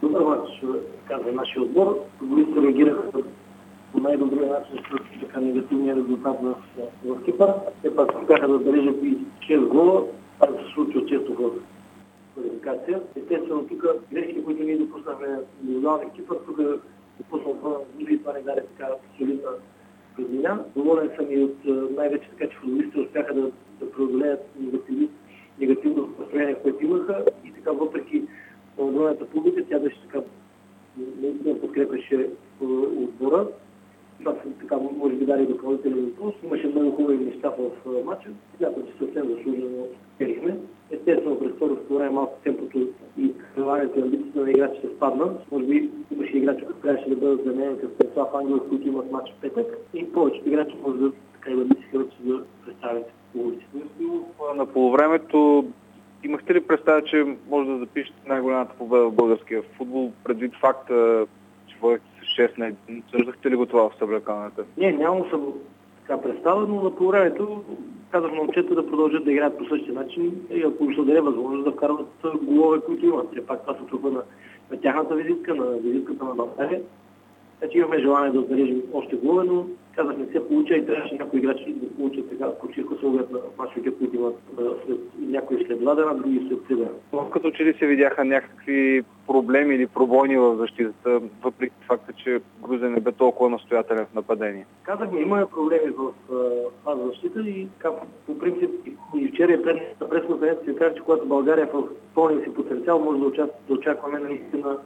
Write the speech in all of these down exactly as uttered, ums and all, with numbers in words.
добър мач, казва нашия отбор. Футболистите реагираха по най-добрия начин с така негативния резултат в, в Кипър. Те пак успяха да отбележат и шест гола. Това се случва често в квалификация. Естествено, тук грешки, които ние допуснахме на индивидуалния Кипър, тук допуснахме и това не даде така солидна празнина. Доволен съм и от най-вече така, че футболистите успяха да, да преодолеят негативно настроение, което имаха и така въпреки огромната публика, тя беше така наистина подкрепяше отбора. Това са така, може би, дали допълнителен импулс. Имаше много хубави неща в матча. Смятам, че съвсем заслужено успехме. Естествено, през второто време малко темпото и прилагането на амбициите на играчите спадна. Може би имаше играчи, които трябваше да бъдат заменени като Станислав Ангелов, които имат матч в петък. И повечето играчи може да така и да мислиха вече за представите по улиците. На полувремето имахте ли представа, че може да запишете най-голямата победа в българския футбол, предвид факта, че водихте с шест на един? Съждахте ли го това в съблекалната? Не, нямам съм така представа, но на полувремето казах на момчета да продължат да играят по същия начин и ако ще даде възможност да вкарват голове, които имат. Все пак това се трупа на, на тяхната визитка, на визитката на България. Значи имаме желание да отбележим още голове, но казах, не се получа и трябваше някои играчи да получат така почивка с оглед на мачовете, които имат след, някои след два дена, други след три дена. Като че ли се видяха някакви проблеми или пробойни в защитата, въпреки факта, че Грузия не бе толкова настоятелен в нападение? Казахме, имаме проблеми в фаза защита и така, по принцип и вчера и пред на пресконференция се каза, че когато България е в пълния си потенциал, може да, участ, да очакваме наистина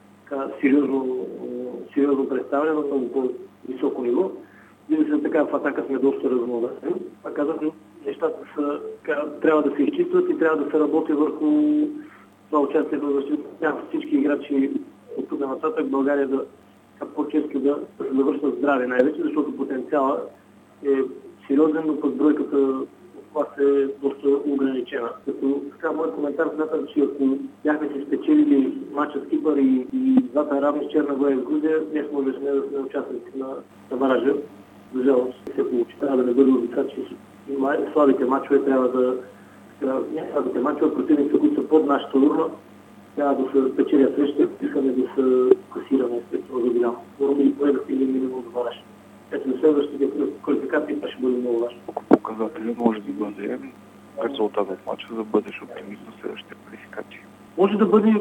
сериозно, сериозно представяне на много по-високо ниво. Вижда се така, в атака сме доста разнообразни. А казах, нещата са, трябва да се изчистват и трябва да се работи върху това участие в защита. Всички играчи от тук нататък България да по-често да, да се завършат здрави най-вече, защото потенциала е сериозен, но пък бройката в клас е доста ограничена. Като така, моят коментар смятам, че ако бяхме се спечелили матча с Кипър и, и двата равни с Черна гора и Грузия, днес може да сме да сме участници на, на баража. За жалост се получи. Трябва да не бъде обича, че слабите мачове трябва да... Не слабите мачове, противници, които са под нашата урна, трябва да се печелят срещу, искаме да се касираме естествено за голямо. Можем и поне да стигнем минимум до бараж. Ето на следващите квалификации това ще бъде много важно. Показатели може да бъде резултат от мача, за да бъдеш оптимист на следващите квалификации? Може да бъде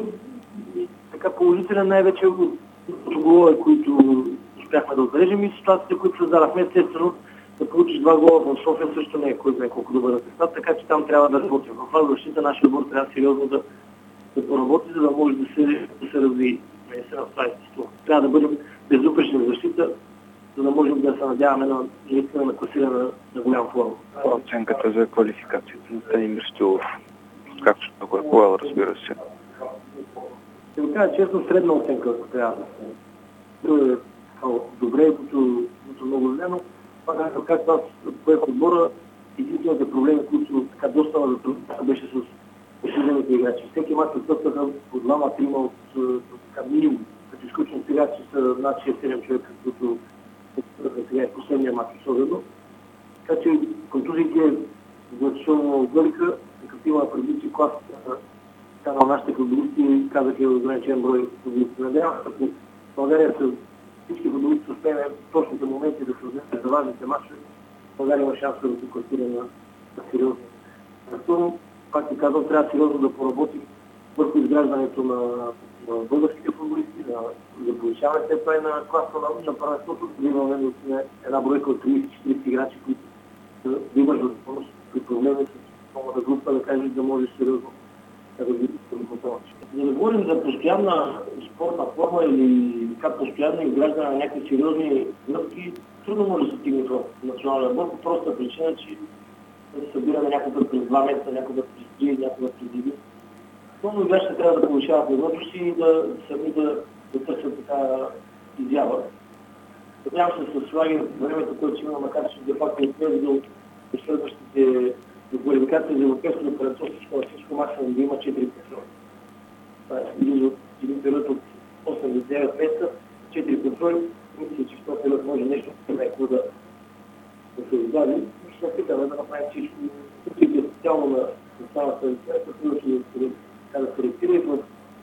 така положителен най-вече от голове, които успяхме да отбележим и ситуациите, които създадахме. Естествено, да получиш два гола в София също не е кой знае колко добър резултат, така че там трябва да работим. В това защита нашия отбор трябва сериозно да, да поработи, за да може да се, да се развие. Не се направи това. Трябва да бъдем безупречни в защита, за да можем да се надяваме на наистина на класиране на, на голям форум. Оценката за квалификацията на Станимир Стоилов, както ако е поел, разбира се. Ще ви кажа честно, средна оценка, ако трябва да се. Добре, като много зелено. Това как аз поех отбора, единствените проблеми, които така доста на затруднението беше с осъдените играчи. Всеки мач отстъпваха по двама-трима от така минимум, като изключвам сега, че са над шест-седем човека, които отстъпваха сега и последния мач особено. Така че контузиите значително отгориха, като има преди, че клас на нашите футболисти казаха ограничен брой футболисти. Надявам се, ако България са всички футболисти успеем в точните моменти да се вземат за важните мачове, България има шанс да се класира на, на сериозно. Второ, пак ти казвам, трябва сериозно да поработим върху изграждането на, на българските футболисти, на, за повишаване се прави на класа на, на първенството, да имаме една бройка от тридесет-четиридесет играчи, които да имат възможност при проблеми с новата група, да кажеш да можеш сериозно да ги помогнеш. За да говорим за постоянна спортна форма или така постоянно изграждане на някакви сериозни връзки, трудно може да се стигне в националния отбор, по проста причина, че да се събираме някога през два месеца, някога през три, някога през един. Но играчите трябва да повишават нивото си и да сами да, да търсят така изява. Надявам се с слаги времето, което има, макар че де-факто не сме видел в следващите квалификации за европейското първенство, всичко максимум да има четири контроли. Това е един период от осем до девет месеца, четири контроли. Мисля, че в този период може нещо да, да се издаде. Ще се опитаме да направим всичко, специално на останалата лицензия, да се коректира и в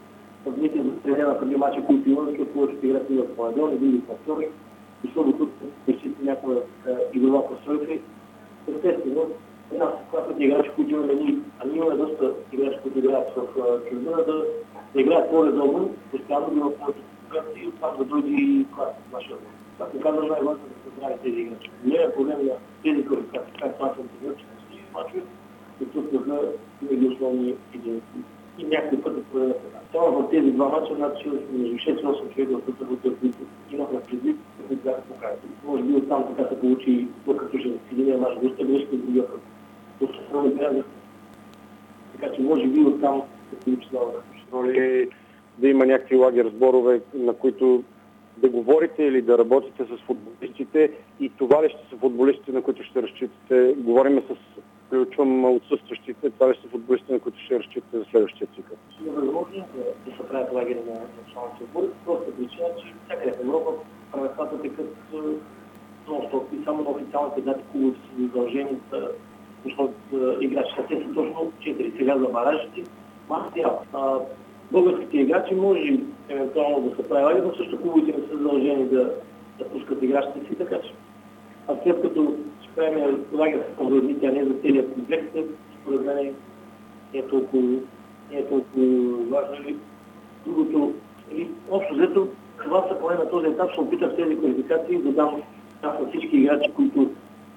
събития за тренера преди мача, които има, защото повечето играти в понеделник, други в вторник, защото тук изчисти някоя игрова постройка. Естествено, една класа играчи, които имаме ние, а ние имаме доста играчи, които играят в чужбина, да, да играят по-редовно, постоянно да имат повече конкуренция и оттам да дойде и клас в нашия отбор. Както казвам, най-важно да се здрави тези играчи. Не е проблем на тези квалификации, как това съм играчи на всички мачове, защото са и основни единици. И някой път да проведат една. Само в тези два мача, значи между шест и осем човека в събота, които имахме предвид, които бяха поканени. Може би оттам така се получи, докато ще в единия мач доста грешки, другия път. Доста странно грязък. Така че може би оттам се получи това. Ли да има някакви лагер сборове, на които да говорите или да работите с футболистите, и това ли ще са футболистите, на които ще разчитате? Говорим с включвам отсъстващите, това ли са футболистите, на които ще разчитате за следващия цикъл? Е възможно да, да се правят лагери на националните отбори, просто причина, че всяка в Европа правилата текат нон-стоп и само на официалните дати клубовете са задължени да почнат играчите. Те са точно четири. Сега за баражите, материал. Българските играчи може евентуално да се прави лагер, но също клубовете не са задължени да, да пускат играчите си, така че. А след като ще правим лагер с подробните, а не за целият комплекс, според мен не е толкова, не е толкова важно. Другото, общо взето, това са поне на този етап, ще опитам в тези квалификации да дам на всички играчи, които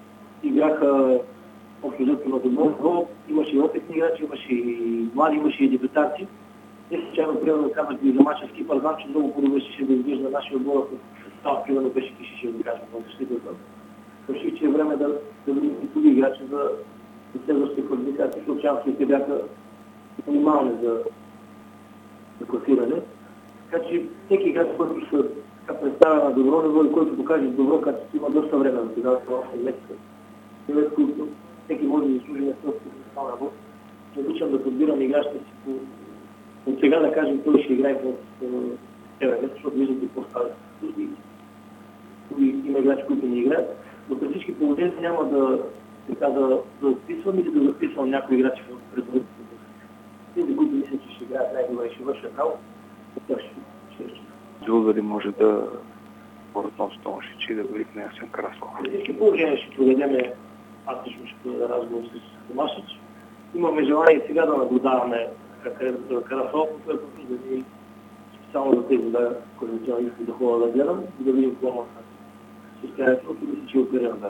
играха общо взето на добро ниво. Имаше и опитни играчи, имаше и млади, имаше и дебютанти. Не случайно, примерно, казах и за мача с Кипър, знам, че много по-добре ще да изглежда нашия отбор, ако става, примерно, беше Киши, ще го кажем, в защитата. Реших, че е време да, да видим и други играчи за, за следващите квалификации, защото шансовете бяха минимални за, за класиране. Така че всеки играч, който се представя на добро ниво и който покаже добро качество, има доста време да се дава това осем месеца. След които всеки може да изслужи на своята професионална работа. Не обичам да подбирам играчите си по... От сега да кажем, той ще играе в ТВ, защото виждате какво става. Има играчи, които не играят. Но при всички положения няма да, така, да, да отписвам или да записвам някои играчи в предварителното. Тези, които мислят, че ще играят най-добре и ще вършат работа, тях ще ще Дил дали може да относно Томашич и да бъде Ясен Караслав. При всички положения ще проведем, аз лично ще проведа разговор с Томашич. Имаме желание сега да наблюдаваме Караслав, което да ни специално за тези да координационни да ходя да гледам и да видим какво може да състоянието, и да си че оперира на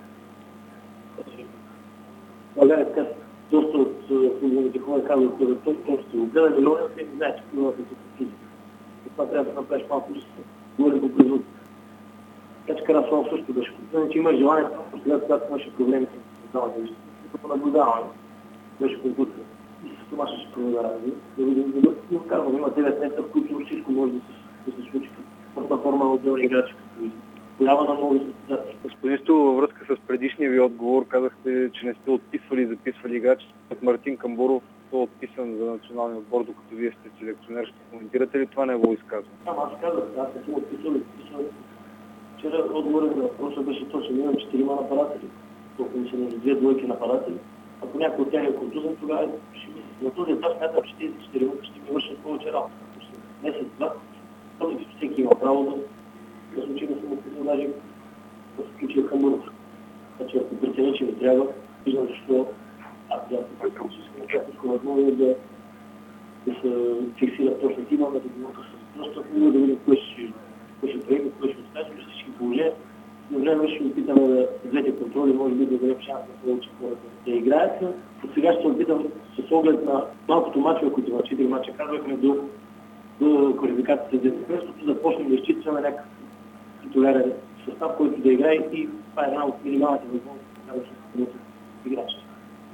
България така доста от футболните хора казват, че точно ще го гледа, но не знаят, че това е физика. И това трябва да направиш малко, че се говори по производство. Така че Караслав също беше купен, че има желание, сега когато имаше проблеми с социалните вещи. Като наблюдаване беше конкурсът. И с това ще се проведа разли. Да видим, да бъде. Казвам, има девет метра, в които всичко може да се, да се случи. Първа форма на отделни играчи, като поява на нови състезатели. Господин Стол, във връзка с предишния ви отговор, казахте, че не сте отписвали и записвали играчи. От Мартин Камбуров е отписан за националния отбор, докато вие сте селекционер. Ще коментирате ли това негово изказване? Да, аз казах, аз не съм отписал и отписал. Вчера отговорът на въпроса беше точно, имам четирима нападатели. Толкова ми се нужда две двойки нападатели. Ако някой от тях е контузен, тогава ще мисля. На този етап смятам, че тези четирима ще ми вършат повече работа. Месец-два, всеки има право да да случи да съм отписал даже в случая Камбуров. Значи ако преценя, че ми трябва, виждам защо аз трябва да искам някакво възможно да, да се фиксира точно тима, да договорка с доста хубаво, да видим кое ще, кое ще приеме, кое ще остави, при всички положения. Но време ще опитаме да двете контроли, може би да дадем шанс на повече хората да играят. От сега ще опитам с оглед на малкото мачове, които има четири мача, казвахме до, до квалификацията за десетилетието, да започнем да изчистваме някакъв титулярен състав, който да играе, и това е една от минималните възможности да се играчите.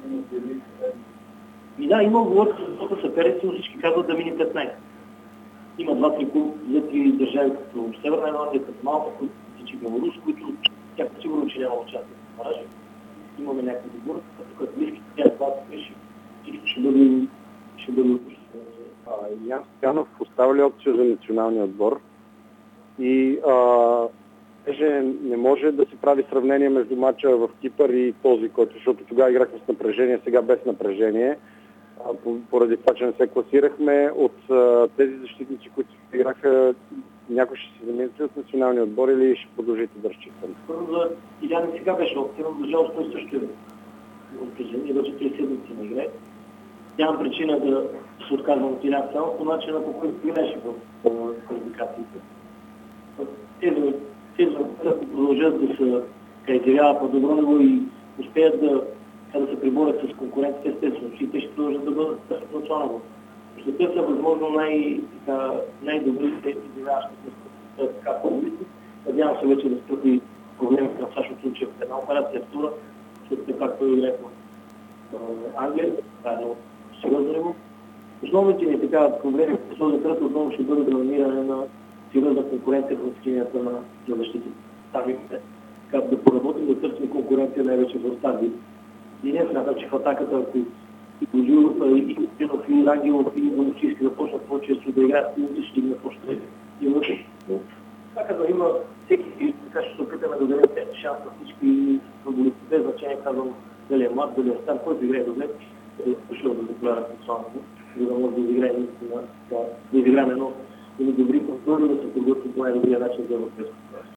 И да, има оговорка с доста съперници, но всички казват да мине петнайсет. Има два-три клуб, две-три държави, като Северна Ирландия, като Малта, които тичи Беларус, които тях сигурно, че няма участие в маражи. Имаме някакви добър, като близки тях това беше, всичко ще бъде ще бъде отпущено. Ян Стоянов остава ли опция за националния отбор? И а, не може да се прави сравнение между матча в Кипър и този, който, защото тогава играхме с напрежение, сега без напрежение. поради това, че не се класирахме. От а, тези защитници, които играха, някой ще се замисли от националния отбор или ще продължите да разчитаме? Първо, за Илян сега беше опитиран, за жалост той също е отказан и вече три седмици на игре. Нямам причина да се отказвам от Илян само по начина, по който играеше в квалификациите. Тези, тези ако продължат да се изявяват по добро ниво и успеят да, да се приборят с конкурентите, естествено, че те ще продължат да бъдат в национално. Ще те са възможно най- най-добрите изявяващи така по-добрите. Надявам се вече да стъпи проблемите на Сашо Тунчев в една операция, втора, защото все пак той играе в Англия, това е много сериозно ниво. Основните ни така проблеми в този кръг отново ще бъде да намиране на сериозна конкуренция в линията на, на защитите. Там имаме как да поработим, да търсим конкуренция най-вече в тази. И не смятам, че в атаката, ако и Божилов, и Костинов, и Рангелов, и Боночийски започнат по-често да играят, и ще ги започнат и вътре. Така да има всеки, така ще се опитаме да дадем шанс на всички футболисти, без значение, казвам, дали е млад, дали е стар, който играе добре, е дошъл да заполяра национално, за да може да изиграе наистина, да изиграем едно или добри контроли, да се подготвим по най-добрия начин за европейското.